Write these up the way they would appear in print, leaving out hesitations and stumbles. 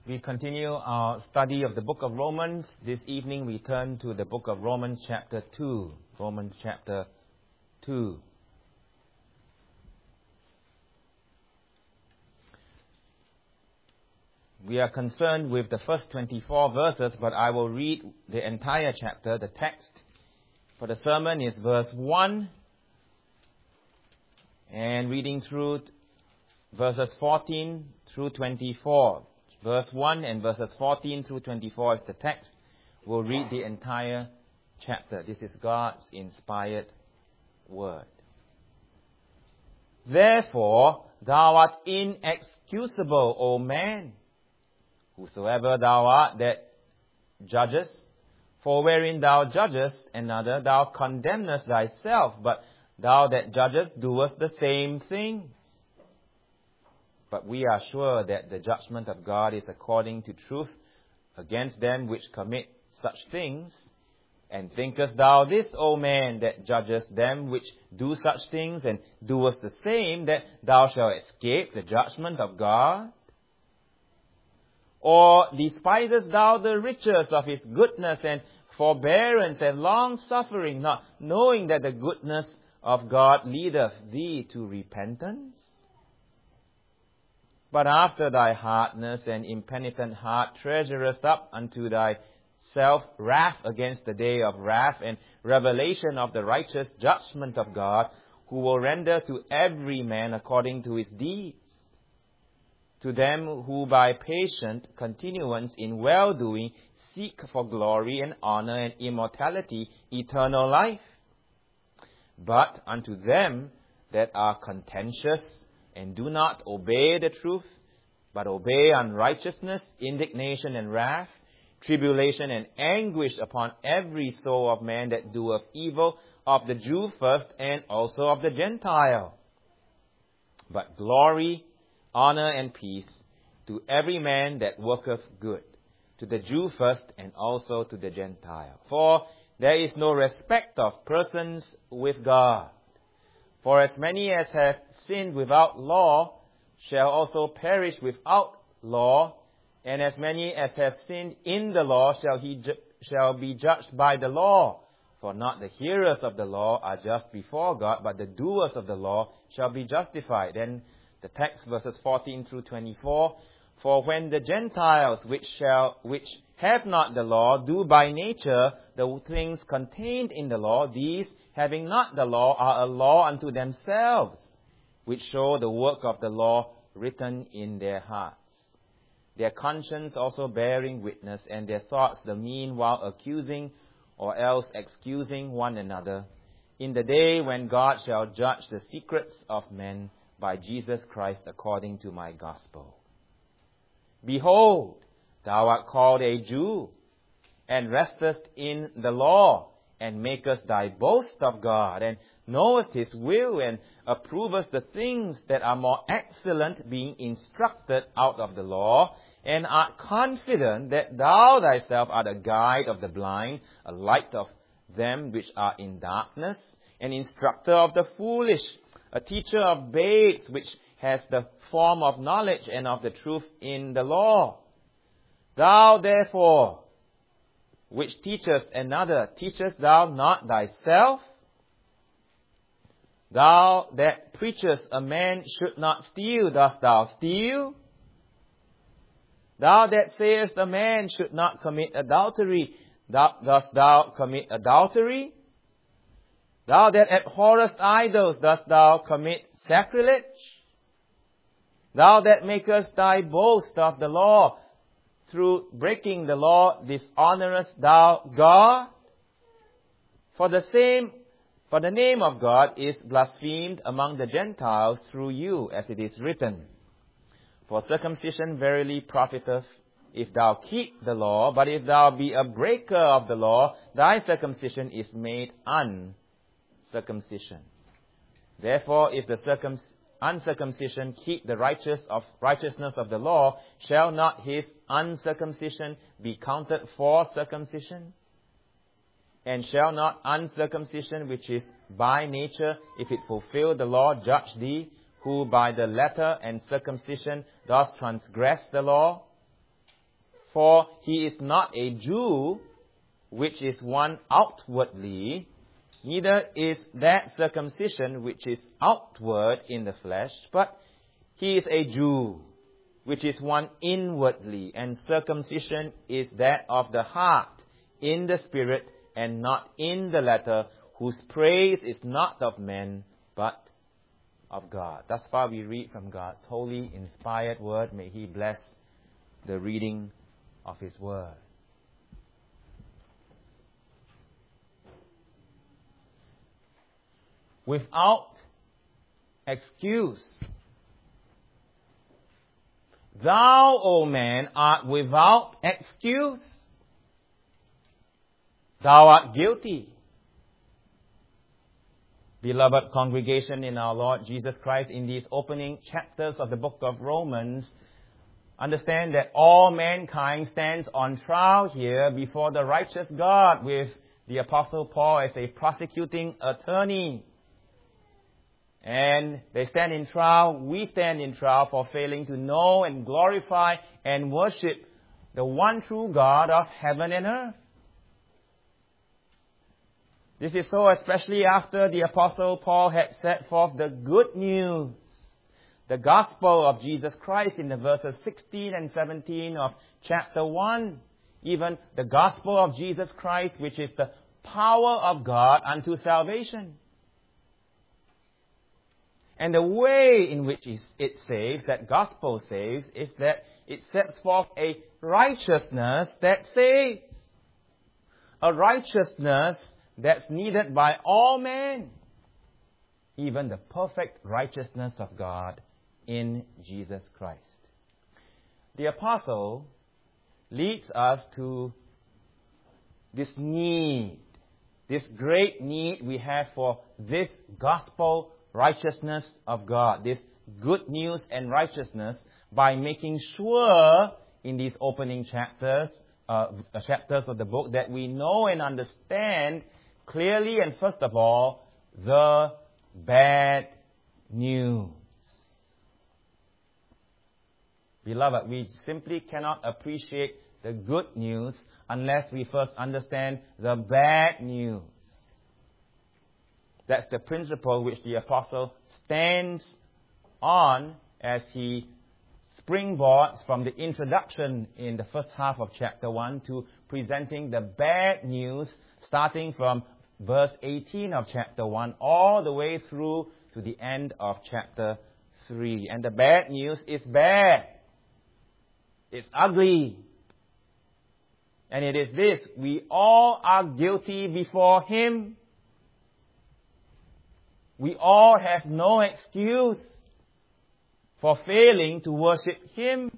We continue our study of the book of Romans. This evening we turn to the book of Romans chapter 2. Romans chapter 2. We are concerned with the first 24 verses, but I will read the entire chapter. The text for the sermon is verse 1, and reading through verses 14 through 24. Verse 1 and verses 14 through 24 is the text. We'll read the entire chapter. This is God's inspired word. Therefore, thou art inexcusable, O man, whosoever thou art that judgest. For wherein thou judgest another, thou condemnest thyself, but thou that judgest doest the same things. But we are sure that the judgment of God is according to truth against them which commit such things. And thinkest thou this, O man, that judgest them which do such things, and doest the same, that thou shalt escape the judgment of God? Or despisest thou the riches of his goodness and forbearance and long-suffering, not knowing that the goodness of God leadeth thee to repentance? But after thy hardness and impenitent heart treasurest up unto thyself wrath against the day of wrath and revelation of the righteous judgment of God, who will render to every man according to his deeds. To them who by patient continuance in well-doing seek for glory and honor and immortality, eternal life. But unto them that are contentious and do not obey the truth, but obey unrighteousness, indignation and wrath, tribulation and anguish upon every soul of man that doeth evil, of the Jew first and also of the Gentile. But glory, honor and peace to every man that worketh good, to the Jew first and also to the Gentile. For there is no respect of persons with God. For as many as have sinned without law shall also perish without law, and as many as have sinned in the law shall be judged by the law. For not the hearers of the law are just before God, but the doers of the law shall be justified. Then the text, verses 14 through 24. For when the Gentiles which have not the law do by nature the things contained in the law, these, having not the law, are a law unto themselves, which show the work of the law written in their hearts. Their conscience also bearing witness, and their thoughts the meanwhile accusing or else excusing one another, in the day when God shall judge the secrets of men by Jesus Christ according to my gospel. Behold, thou art called a Jew, and restest in the law, and makest thy boast of God, and knowest his will, and approvest the things that are more excellent, being instructed out of the law, and art confident that thou thyself art a guide of the blind, a light of them which are in darkness, an instructor of the foolish, a teacher of babes, which has the form of knowledge and of the truth in the law. Thou therefore, which teachest another, teachest thou not thyself? Thou that preachest a man should not steal, dost thou steal? Thou that sayest a man should not commit adultery, dost thou commit adultery? Thou that abhorrest idols, dost thou commit sacrilege? Thou that makest thy boast of the law, through breaking the law dishonourest thou God? For the name of God is blasphemed among the Gentiles through you, as it is written. For circumcision verily profiteth, if thou keep the law, but if thou be a breaker of the law, thy circumcision is made uncircumcision. Therefore, if the uncircumcision keep the righteousness of the law, shall not his uncircumcision be counted for circumcision? And shall not uncircumcision, which is by nature, if it fulfill the law, judge thee, who by the letter and circumcision does transgress the law? For he is not a Jew, which is one outwardly, neither is that circumcision which is outward in the flesh, but he is a Jew, which is one inwardly, and circumcision is that of the heart, in the spirit, and not in the letter, whose praise is not of men, but of God. Thus far we read from God's holy, inspired word. May He bless the reading of His word. Without excuse. Thou, O man, art without excuse. Thou art guilty. Beloved congregation in our Lord Jesus Christ, in these opening chapters of the book of Romans, understand that all mankind stands on trial here before the righteous God, with the Apostle Paul as a prosecuting attorney. And they stand in trial, we stand in trial for failing to know and glorify and worship the one true God of heaven and earth. This is so especially after the Apostle Paul had set forth the good news, the gospel of Jesus Christ in the verses 16 and 17 of chapter 1. Even the gospel of Jesus Christ, which is the power of God unto salvation. And the way in which it saves, that gospel saves, is that it sets forth a righteousness that saves. A righteousness that's needed by all men. Even the perfect righteousness of God in Jesus Christ. The apostle leads us to this need, this great need we have for this gospel righteousness of God, this good news and righteousness, by making sure in these opening chapters of the book that we know and understand clearly and first of all the bad news. Beloved, we simply cannot appreciate the good news unless we first understand the bad news. That's the principle which the apostle stands on as he springboards from the introduction in the first half of chapter 1 to presenting the bad news, starting from verse 18 of chapter 1 all the way through to the end of chapter 3. And the bad news is bad. It's ugly. And it is this: we all are guilty before Him. We all have no excuse for failing to worship Him.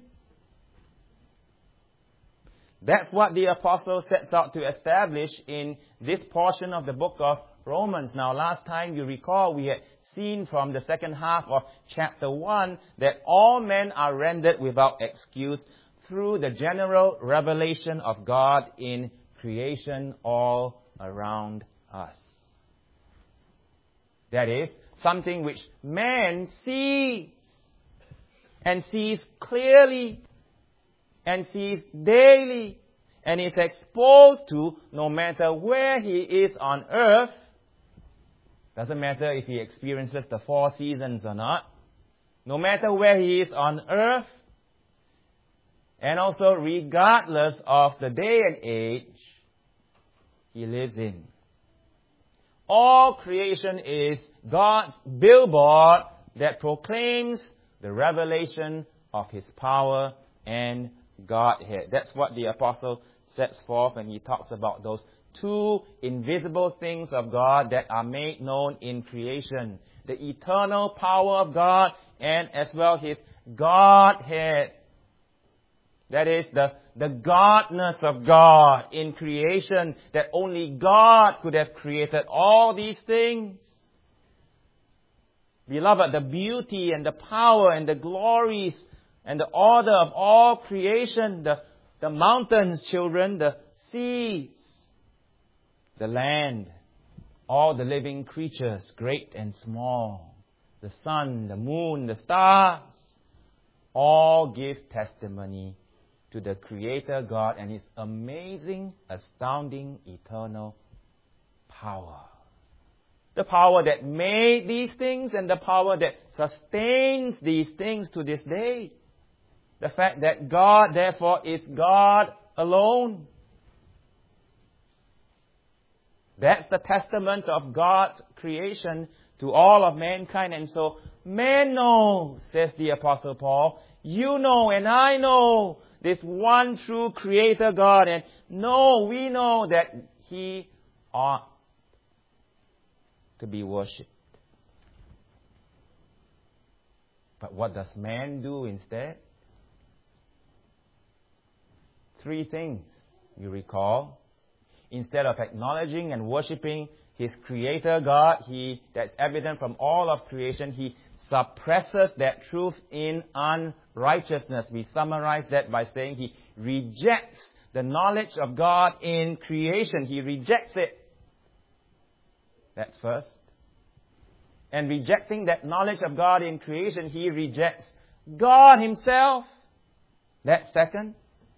That's what the apostle sets out to establish in this portion of the book of Romans. Now, last time you recall, we had seen from the second half of chapter 1 that all men are rendered without excuse through the general revelation of God in creation all around us. That is, something which man sees, and sees clearly, and sees daily, and is exposed to no matter where he is on earth. Doesn't matter if he experiences the 4 seasons or not. No matter where he is on earth, and also regardless of the day and age he lives in. All creation is God's billboard that proclaims the revelation of His power and Godhead. That's what the apostle sets forth when he talks about those 2 invisible things of God that are made known in creation. The eternal power of God and as well His Godhead. That is the godness of God in creation, that only God could have created all these things. Beloved, the beauty and the power and the glories and the order of all creation, the mountains, children, the seas, the land, all the living creatures, great and small, the sun, the moon, the stars, all give testimony to the Creator God and His amazing, astounding, eternal power. The power that made these things and the power that sustains these things to this day. The fact that God, therefore, is God alone. That's the testament of God's creation to all of mankind. And so, man knows, says the Apostle Paul, you know and I know this one true Creator God. And we know that He ought to be worshipped. But what does man do instead? 3 things, you recall. Instead of acknowledging and worshipping His Creator God, that's evident from all of creation, He suppresses that truth in unrighteousness. We summarize that by saying He rejects the knowledge of God in creation. He rejects it. That's first. And rejecting that knowledge of God in creation, He rejects God Himself. That's second.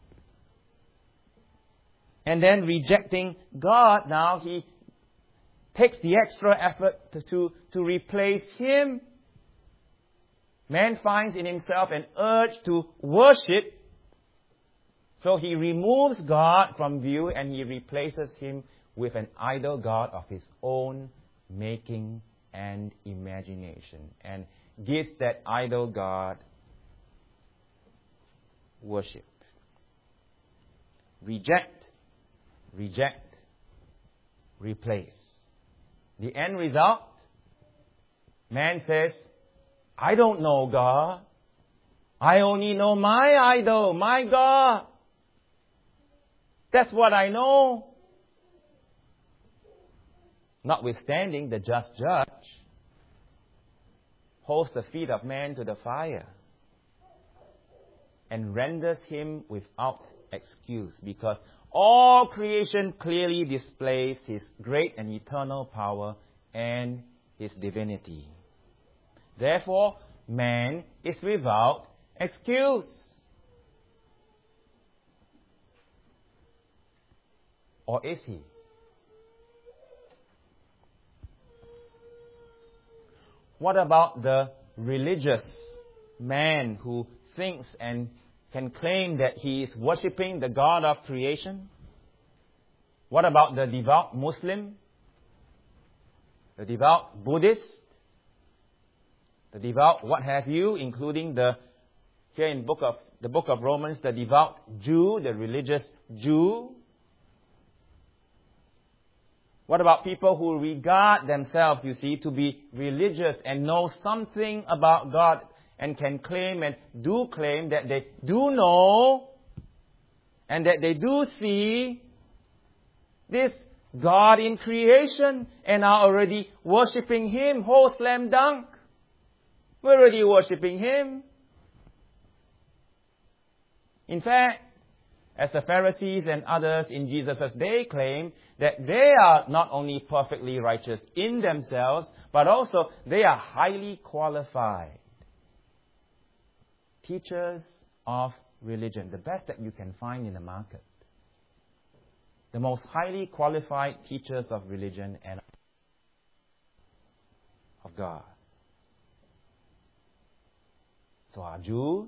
And then rejecting God, now He takes the extra effort to replace Him. Man finds in himself an urge to worship, so he removes God from view and he replaces Him with an idol god of his own making and imagination, and gives that idol god worship. Reject, replace. The end result, man says, I don't know God. I only know my idol, my God. That's what I know. Notwithstanding, the just judge holds the feet of man to the fire and renders him without excuse, because all creation clearly displays His great and eternal power and His divinity. Therefore, man is without excuse. Or is he? What about the religious man who thinks and can claim that he is worshipping the God of creation? What about the devout Muslim? The devout Buddhist? The devout what have you, including here in the book of Romans, the devout Jew, the religious Jew? What about people who regard themselves, to be religious and know something about God and can claim and do claim that they do know and that they do see this God in creation and are already worshipping Him? Whole slam dunk. We're already worshipping Him. In fact, as the Pharisees and others in Jesus' day claim that they are not only perfectly righteous in themselves, but also they are highly qualified teachers of religion, the best that you can find in the market. The most highly qualified teachers of religion and of God. So our Jews,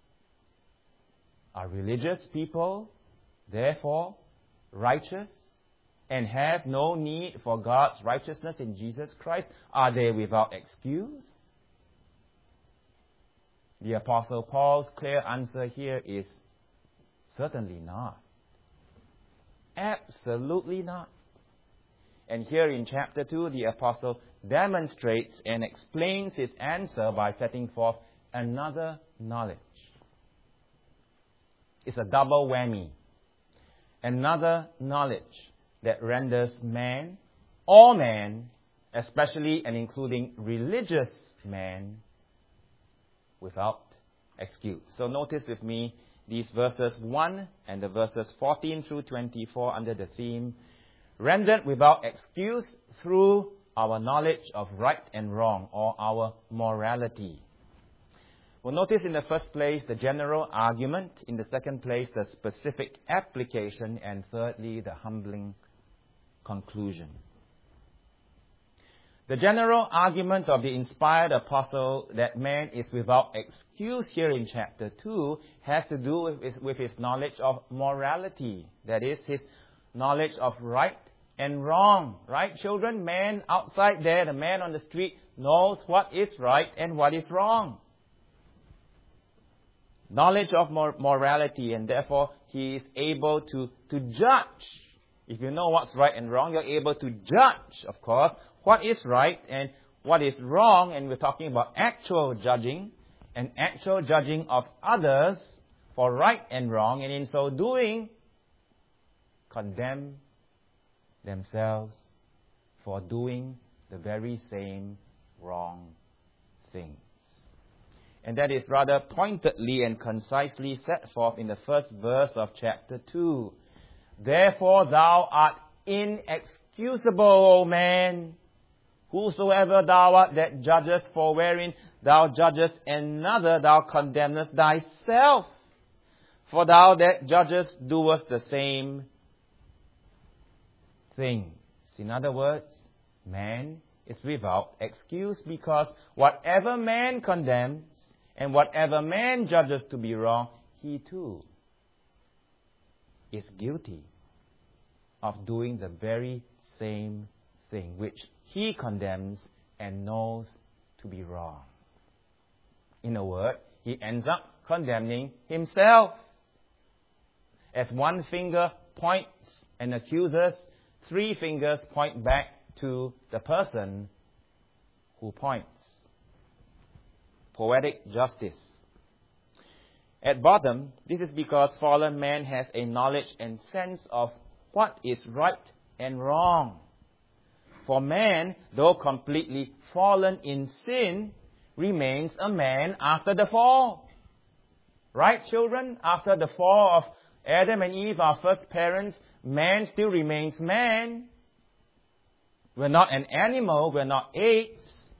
are religious people, therefore righteous, and have no need for God's righteousness in Jesus Christ? Are they without excuse? The Apostle Paul's clear answer here is certainly not. Absolutely not. And here in chapter 2, the Apostle demonstrates and explains his answer by setting forth another knowledge. It's a double whammy. Another knowledge that renders man, all man, especially and including religious man, without excuse. So notice with me these verses 1 and the verses 14 through 24 under the theme, rendered without excuse through our knowledge of right and wrong, or our morality. Well, notice in the first place the general argument, in the second place the specific application, and thirdly the humbling conclusion. The general argument of the inspired apostle that man is without excuse here in chapter 2 has to do with his knowledge of morality. That is, his knowledge of right and wrong. Right, children? Man outside there, the man on the street, knows what is right and what is wrong. Knowledge of morality, and therefore he is able to judge. If you know what's right and wrong, you're able to judge, of course, what is right and what is wrong. And we're talking about actual judging and actual judging of others for right and wrong, and in so doing, condemn themselves for doing the very same wrong things. And that is rather pointedly and concisely set forth in the first verse of chapter 2. Therefore thou art inexcusable, O man, whosoever thou art that judgest, for wherein thou judgest another, thou condemnest thyself. For thou that judgest doest the same things. In other words, man is without excuse, because whatever man condemns and whatever man judges to be wrong, he too is guilty of doing the very same thing which he condemns and knows to be wrong. In a word, he ends up condemning himself. As one finger points and accuses, three fingers point back to the person who points. Poetic justice. At bottom, this is because fallen man has a knowledge and sense of what is right and wrong. For man, though completely fallen in sin, remains a man after the fall. Right, children? After the fall of Adam and Eve, our first parents, man still remains man. We're not an animal, we're not apes.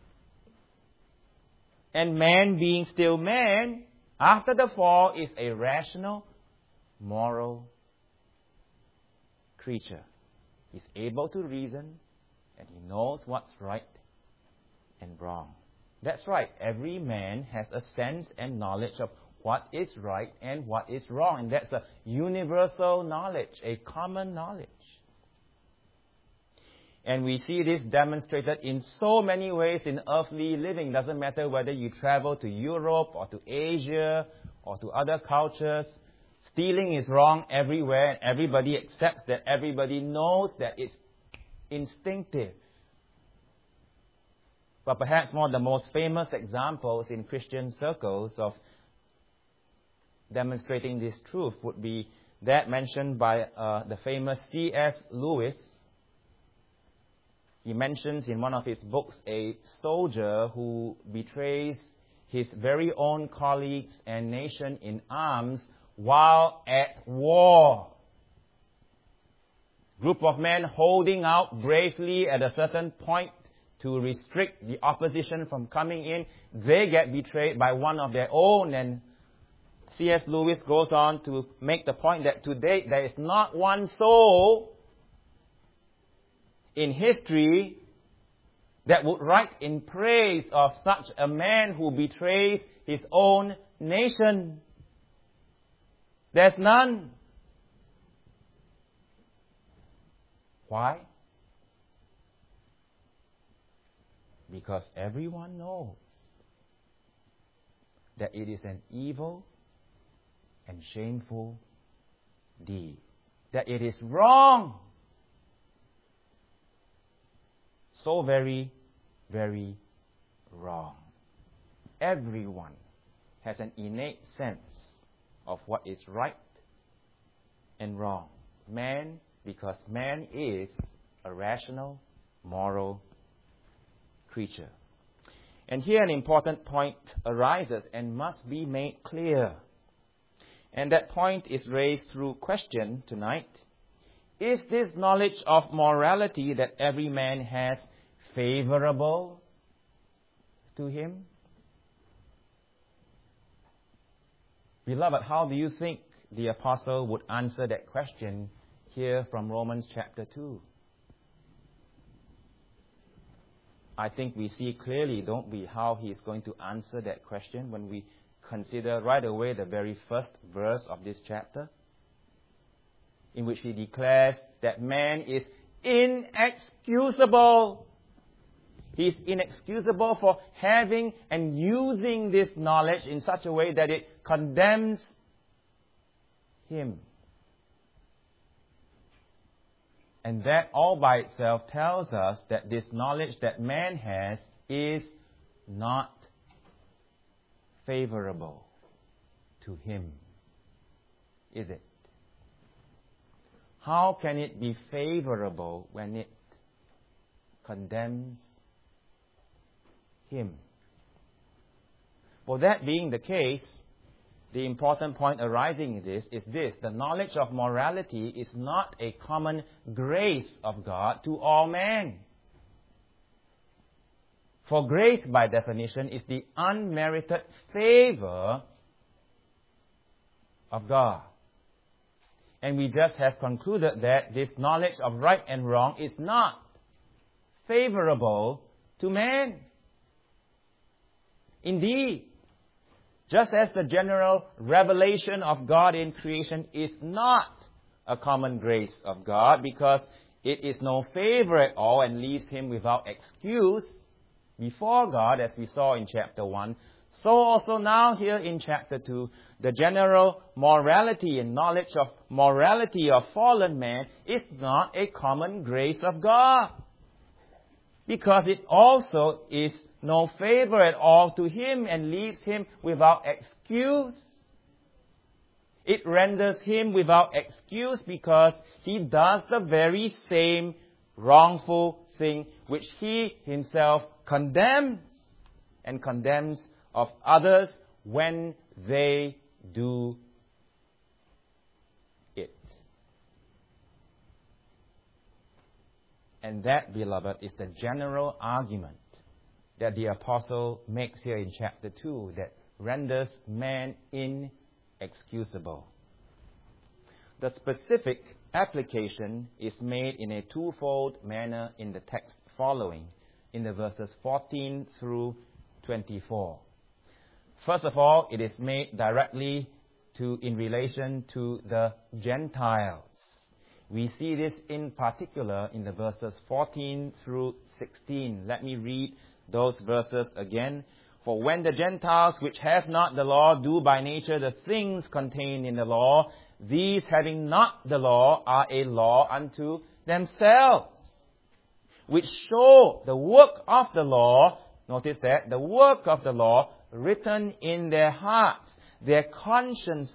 And man being still man, after the fall, is a rational, moral creature. He's able to reason, and he knows what's right and wrong. That's right, every man has a sense and knowledge of what is right and what is wrong. And that's a universal knowledge, a common knowledge. And we see this demonstrated in so many ways in earthly living. Doesn't matter whether you travel to Europe or to Asia or to other cultures. Stealing is wrong everywhere, and everybody accepts that. Everybody knows that it's instinctive. But perhaps one of the most famous examples in Christian circles of demonstrating this truth would be that mentioned by the famous C.S. Lewis. He mentions in one of his books a soldier who betrays his very own colleagues and nation in arms while at war. Group of men holding out bravely at a certain point to restrict the opposition from coming in. They get betrayed by one of their own, and C.S. Lewis goes on to make the point that to date there is not one soul in history that would write in praise of such a man who betrays his own nation. There's none. Why? Because everyone knows that it is an evil and shameful deed. That it is wrong. So very, very wrong. Everyone has an innate sense of what is right and wrong. Man, because man is a rational, moral creature. And here an important point arises and must be made clear. And that point is raised through question tonight. Is this knowledge of morality that every man has favorable to him? Beloved, how do you think the apostle would answer that question here from Romans chapter 2? I think we see clearly, don't we, how he is going to answer that question when we consider right away the very first verse of this chapter, in which he declares that man is inexcusable. He is inexcusable for having and using this knowledge in such a way that it condemns him. And that all by itself tells us that this knowledge that man has is not favorable to him. Is it? How can it be favorable when it condemns him? For that being the case, the important point arising in this is this: the knowledge of morality is not a common grace of God to all men. For grace, by definition, is the unmerited favor of God. And we just have concluded that this knowledge of right and wrong is not favorable to man. Indeed, just as the general revelation of God in creation is not a common grace of God because it is no favor at all and leaves him without excuse before God, as we saw in chapter 1, so also now here in chapter 2, the general morality and knowledge of morality of fallen man is not a common grace of God, because it also is no favor at all to him and leaves him without excuse. It renders him without excuse because he does the very same wrongful thing which he himself condemns, and condemns of others when they do it. And that, beloved, is the general argument that the apostle makes here in chapter 2 that renders man inexcusable. The specific application is made in a twofold manner in the text following, in the verses 14 through 24. First of all, it is made directly in relation to the Gentiles. We see this in particular in the verses 14 through 16. Let me read those verses again. For when the Gentiles which have not the law do by nature the things contained in the law, these having not the law are a law unto themselves, which show the work of the law. Notice that, the work of the law written in their hearts, their conscience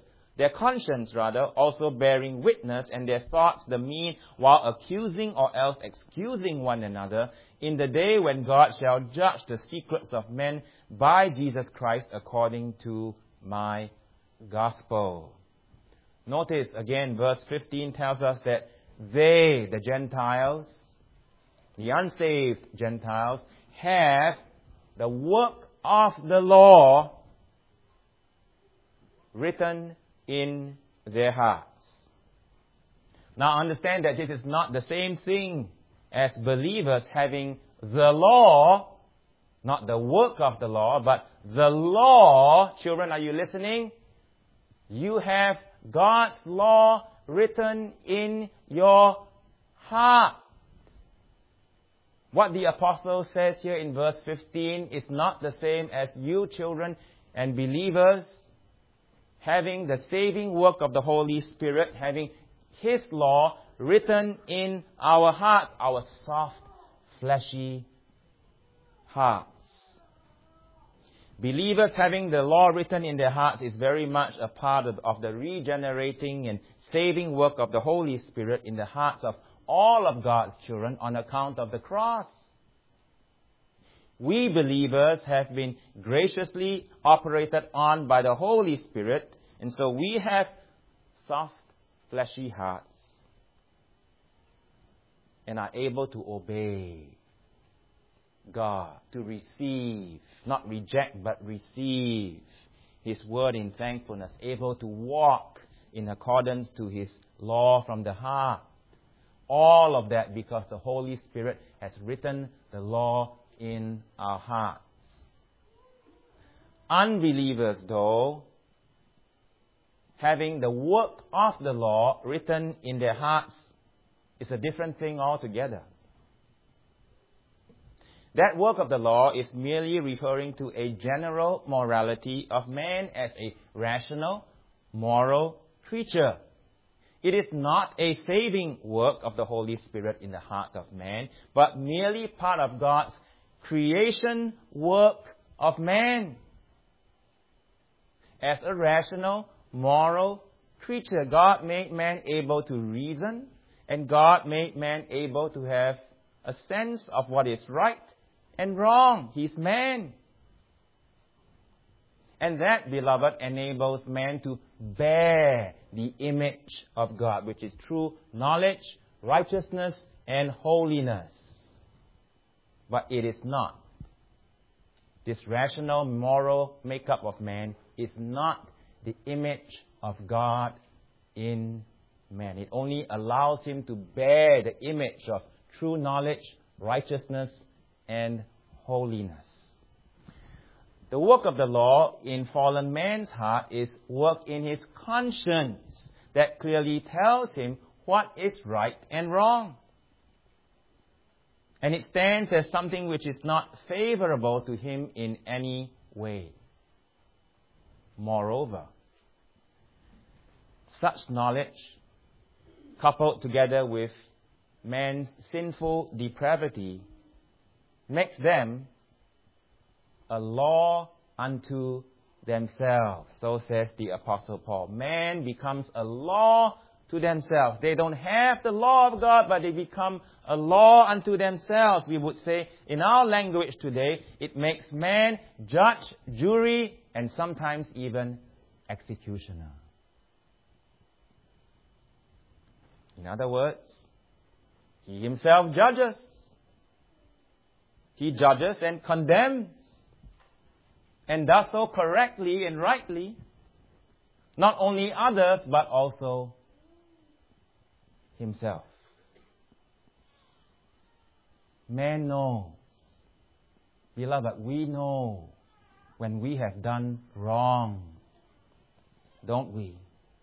also bearing witness, and their thoughts the mean, while accusing or else excusing one another, in the day when God shall judge the secrets of men by Jesus Christ according to my gospel. Notice again, verse 15 tells us that they, the Gentiles, the unsaved Gentiles, have the work of the law written in their hearts. Now understand that this is not the same thing as believers having the law, not the work of the law, but the law. Children, are you listening? You have God's law written in your heart. What the apostle says here in verse 15 is not the same as you children and believers having the saving work of the Holy Spirit, having His law written in our hearts, our soft, fleshy hearts. Believers having the law written in their hearts is very much a part of the regenerating and saving work of the Holy Spirit in the hearts of all of God's children on account of the cross. We believers have been graciously operated on by the Holy Spirit, and so we have soft, fleshy hearts and are able to obey God, to receive, not reject, but receive His word in thankfulness, able to walk in accordance to His law from the heart. All of that because the Holy Spirit has written the law in our hearts. Unbelievers, though, having the work of the law written in their hearts is a different thing altogether. That work of the law is merely referring to a general morality of man as a rational, moral creature. It is not a saving work of the Holy Spirit in the heart of man, but merely part of God's creation work of man. As a rational, moral creature, God made man able to reason, and God made man able to have a sense of what is right and wrong. He's man. And that, beloved, enables man to bear the image of God, which is true knowledge, righteousness, and holiness. But it is not. This rational, moral makeup of man is not the image of God in man. It only allows him to bear the image of true knowledge, righteousness, and holiness. The work of the law in fallen man's heart is work in his conscience that clearly tells him what is right and wrong. And it stands as something which is not favorable to him in any way. Moreover, such knowledge, coupled together with man's sinful depravity, makes them a law unto themselves. So says the Apostle Paul. Man becomes a law to themselves. They don't have the law of God, but they become a law unto themselves. We would say, in our language today, it makes man judge, jury, and sometimes even executioner. In other words, he himself judges. He judges and condemns, and does so correctly and rightly, not only others, but also himself. Man knows. Beloved, we know when we have done wrong, don't we?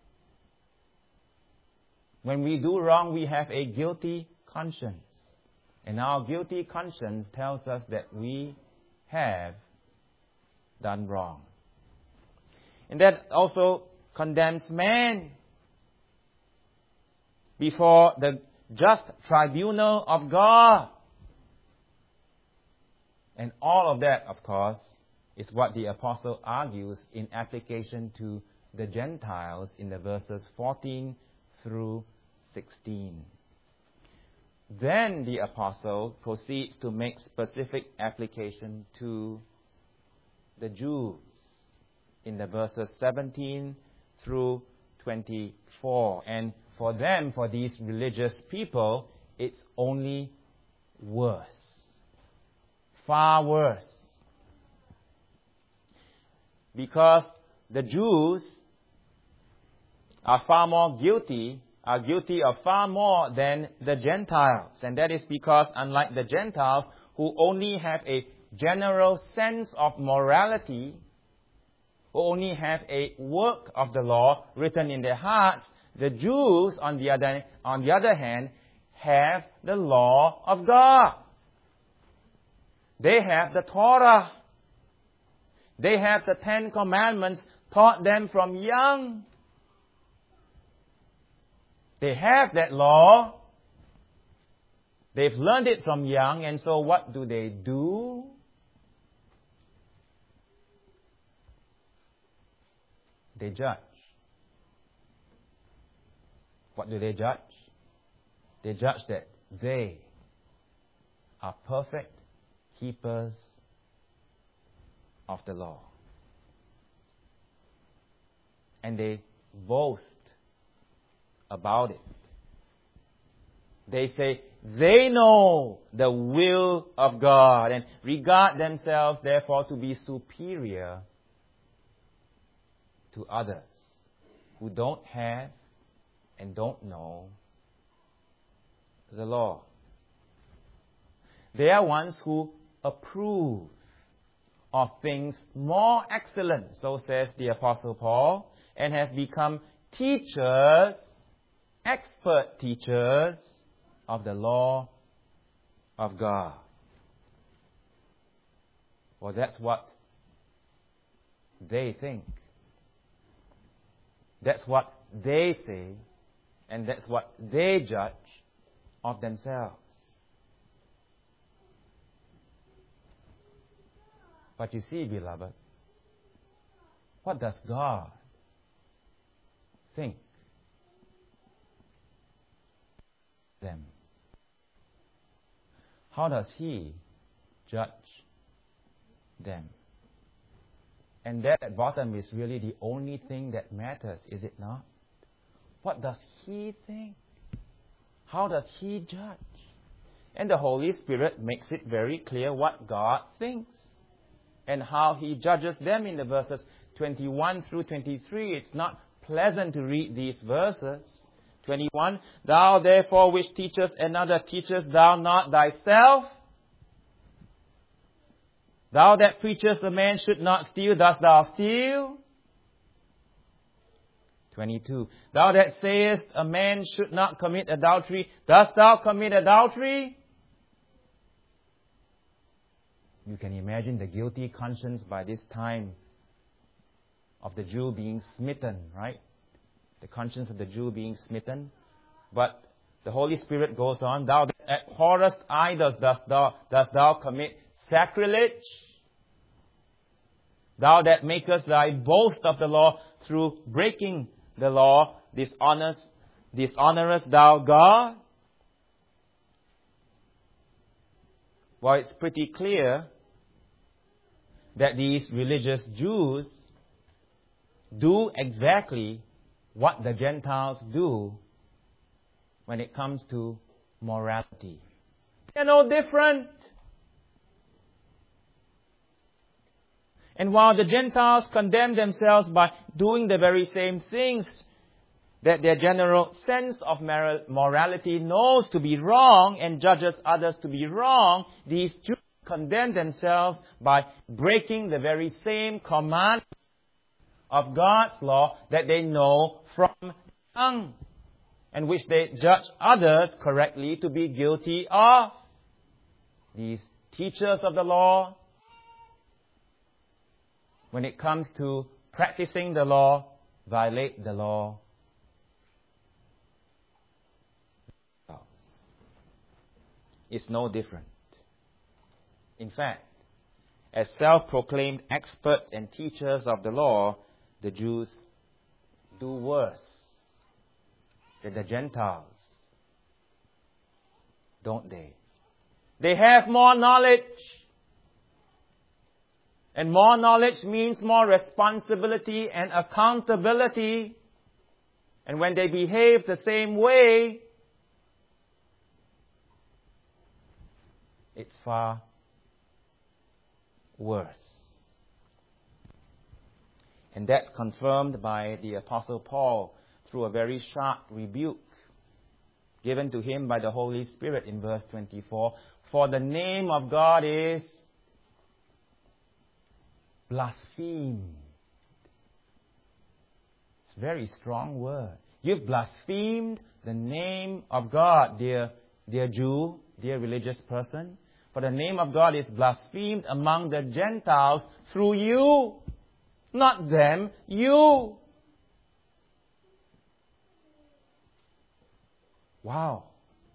When we do wrong, we have a guilty conscience. And our guilty conscience tells us that we have done wrong. And that also condemns man before the just tribunal of God. And all of that, of course, is what the Apostle argues in application to the Gentiles in the verses 14 through 16. Then the Apostle proceeds to make specific application to the Jews in the verses 17 through 24. And for them, for these religious people, it's only worse. Far worse. Because the Jews are far more guilty, are guilty of far more than the Gentiles. And that is because, unlike the Gentiles, who only have a general sense of morality, who only have a work of the law written in their hearts, the Jews, on the other hand, have the law of God. They have the Torah. They have the Ten Commandments taught them from young. They have that law. They've learned it from young, and so what do? They judge. What do they judge? They judge that they are perfect keepers of the law. And they boast about it. They say they know the will of God and regard themselves, therefore, to be superior to others who don't have and don't know the law. They are ones who approve of things more excellent, so says the Apostle Paul, and have become teachers, expert teachers of the law of God. Well, that's what they think. That's what they say, and that's what they judge of themselves. But you see, beloved, what does God think them? How does He judge them? And that at bottom is really the only thing that matters, is it not? What does He think? How does He judge? And the Holy Spirit makes it very clear what God thinks and how He judges them in the verses 21 through 23. It's not pleasant to read these verses. 21, Thou therefore which teachest another, teachest thou not thyself? Thou that preachest a man should not steal, dost thou steal? 22, Thou that sayest a man should not commit adultery, dost thou commit adultery? You can imagine the guilty conscience by this time of the Jew being smitten, right? The conscience of the Jew being smitten. But the Holy Spirit goes on, Thou that abhorrest idols, dost thou commit sacrilege? Thou that makest thy boast of the law through breaking the law, dishonorest thou God? Well, it's pretty clear that these religious Jews do exactly what the Gentiles do when it comes to morality. They're no different. And while the Gentiles condemn themselves by doing the very same things that their general sense of morality knows to be wrong and judges others to be wrong, these Jews condemn themselves by breaking the very same command of God's law that they know from young, and which they judge others correctly to be guilty of. These teachers of the law, when it comes to practicing the law, violate the law. It's no different. In fact, as self-proclaimed experts and teachers of the law, the Jews do worse than the Gentiles, don't they? They have more knowledge. And more knowledge means more responsibility and accountability. And when they behave the same way, it's far worse. And that's confirmed by the Apostle Paul through a very sharp rebuke given to him by the Holy Spirit in verse 24. For the name of God is blasphemed. It's a very strong word. You've blasphemed the name of God, dear Jew, dear religious person. For the name of God is blasphemed among the Gentiles through you. Not them, you. Wow.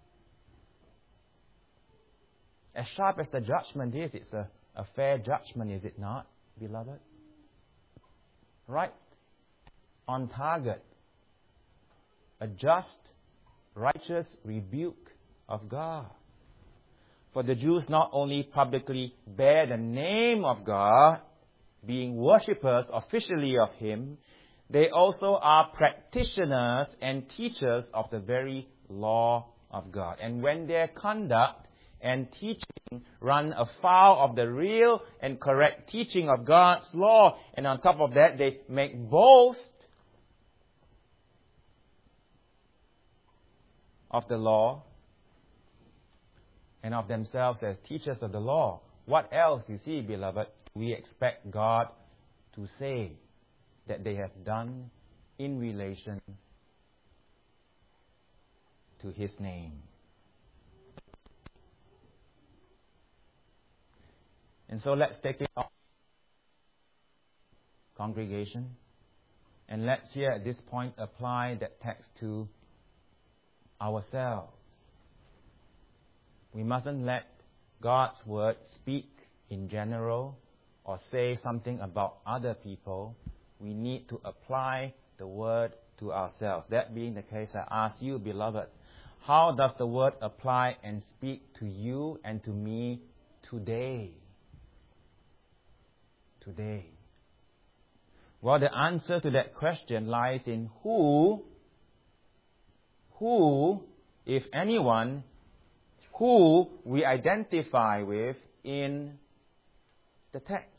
As sharp as the judgment is, it's a fair judgment, is it not, beloved? Right on target. A just, righteous rebuke of God. For the Jews not only publicly bear the name of God, being worshippers officially of Him, they also are practitioners and teachers of the very law of God. And when their conduct and teaching run afoul of the real and correct teaching of God's law. And on top of that, they make boast of the law and of themselves as teachers of the law. What else, you see, beloved, we expect God to say that they have done in relation to His name? And so let's take it off, congregation, and let's here at this point apply that text to ourselves. We mustn't let God's word speak in general or say something about other people. We need to apply the word to ourselves. That being the case, I ask you, beloved, how does the word apply and speak to you and to me today? Today. Well, the answer to that question lies in who, if anyone, who we identify with in the text.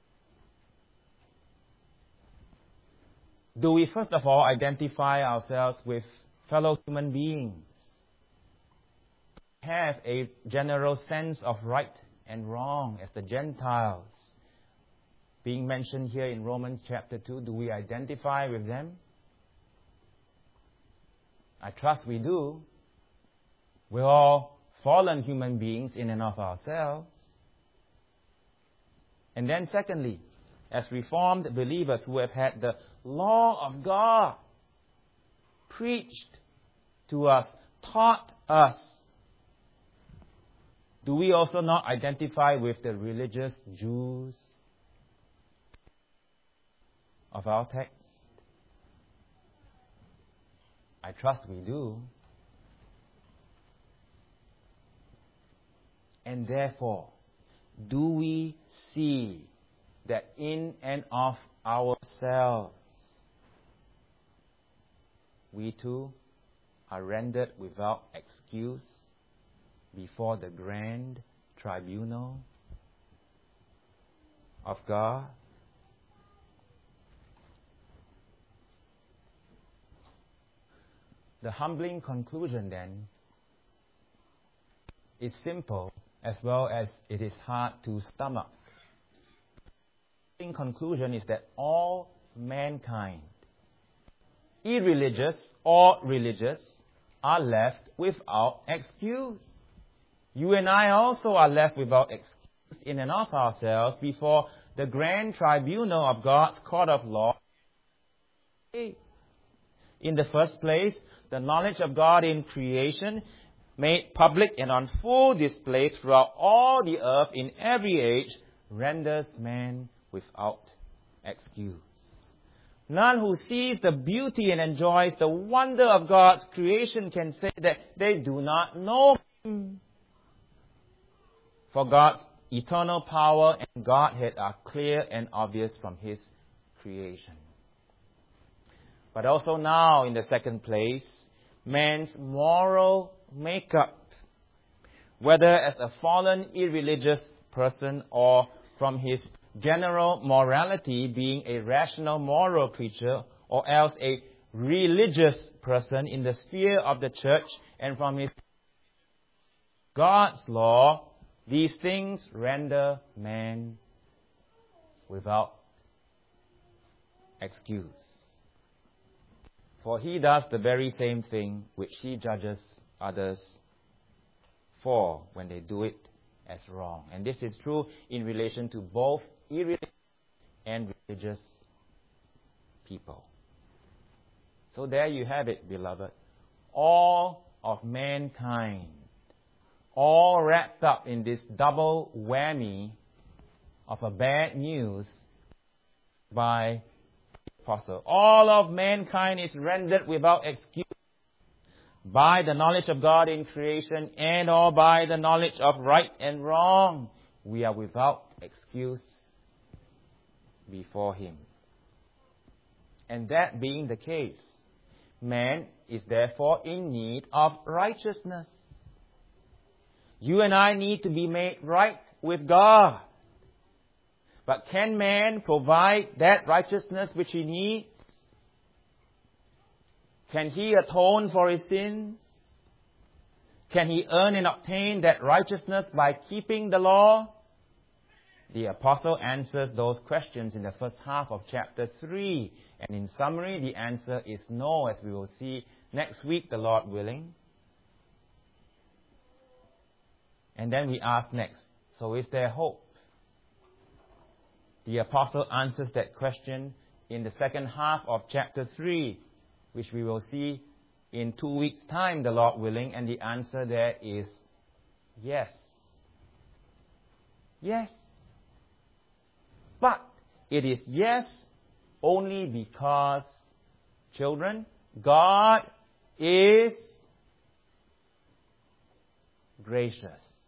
Do we first of all identify ourselves with fellow human beings? Have a general sense of right and wrong as the Gentiles being mentioned here in Romans chapter 2? Do we identify with them? I trust we do. We're all fallen human beings in and of ourselves. And then secondly, as Reformed believers who have had the law of God preached to us, taught us, do we also not identify with the religious Jews of our text? I trust we do. And therefore, do we see that in and of ourselves, we too are rendered without excuse before the grand tribunal of God? The humbling conclusion then is simple as well as it is hard to stomach. The humbling conclusion is that all mankind, irreligious or religious, are left without excuse. You and I also are left without excuse in and of ourselves before the grand tribunal of God's court of law. In the first place, the knowledge of God in creation, made public and on full display throughout all the earth in every age, renders man without excuse. None who sees the beauty and enjoys the wonder of God's creation can say that they do not know Him. For God's eternal power and Godhead are clear and obvious from His creation. But also now, in the second place, man's moral makeup, whether as a fallen, irreligious person or from his general morality being a rational moral creature, or else a religious person in the sphere of the church and from his God's law, these things render man without excuse. For he does the very same thing which he judges others for when they do it as wrong. And this is true in relation to both irreligious and religious people. So there you have it, beloved. All of mankind, all wrapped up in this double whammy of a bad news by Apostle. All of mankind is rendered without excuse by the knowledge of God in creation and or by the knowledge of right and wrong. We are without excuse before Him. And that being the case, man is therefore in need of righteousness. You and I need to be made right with God. But can man provide that righteousness which he needs? Can he atone for his sins? Can he earn and obtain that righteousness by keeping the law? The apostle answers those questions in the first half of chapter 3. And in summary, the answer is no, as we will see next week, the Lord willing. And then we ask next, so is there hope? The apostle answers that question in the second half of chapter 3, which we will see in 2 weeks' time, the Lord willing. And the answer there is yes. Yes. But it is yes only because, children, God is gracious.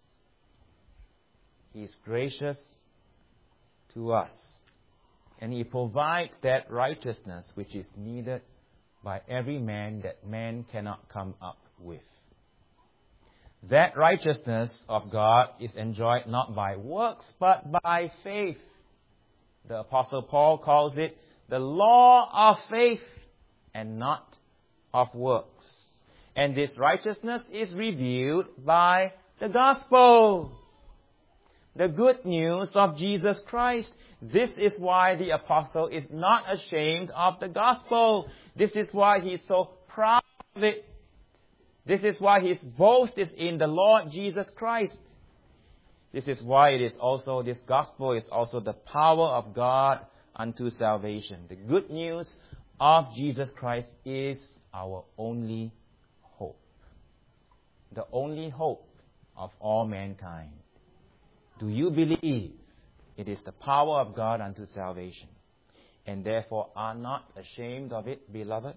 He is gracious to us. And He provides that righteousness which is needed by every man that man cannot come up with. That righteousness of God is enjoyed not by works, but by faith. The Apostle Paul calls it the law of faith and not of works. And this righteousness is revealed by the gospel, the good news of Jesus Christ. This is why the apostle is not ashamed of the gospel. This is why he is so proud of it. This is why his boast is in the Lord Jesus Christ. This is why it is also, this gospel is also the power of God unto salvation. The good news of Jesus Christ is our only hope. The only hope of all mankind. Do you believe it is the power of God unto salvation, and therefore are not ashamed of it, beloved?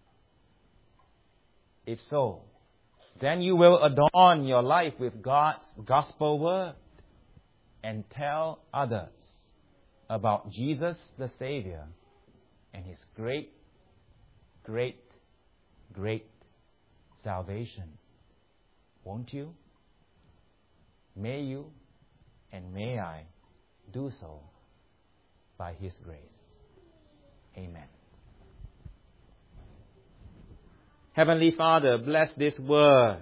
If so, then you will adorn your life with God's gospel word and tell others about Jesus the Savior and His great, great, great salvation. Won't you? May you and may I do so by His grace. Amen. Heavenly Father, bless this word.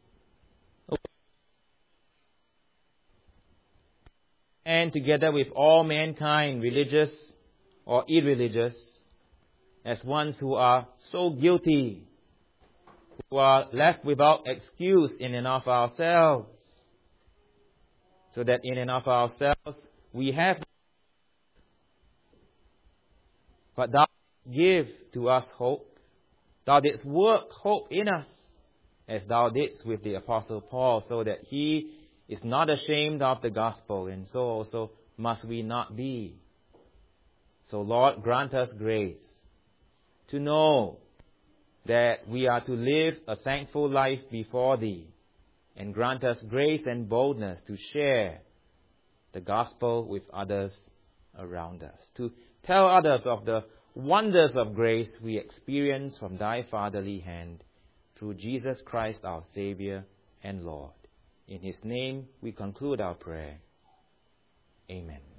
And together with all mankind, religious or irreligious, as ones who are so guilty, who are left without excuse in and of ourselves, so that in and of ourselves we have, but Thou give to us hope. Thou didst work hope in us, as Thou didst with the Apostle Paul, so that he is not ashamed of the gospel, and so also must we not be. So Lord, grant us grace to know that we are to live a thankful life before Thee, and grant us grace and boldness to share the gospel with others around us, to tell others of the wonders of grace we experience from Thy fatherly hand through Jesus Christ our Savior and Lord. In His name we conclude our prayer. Amen.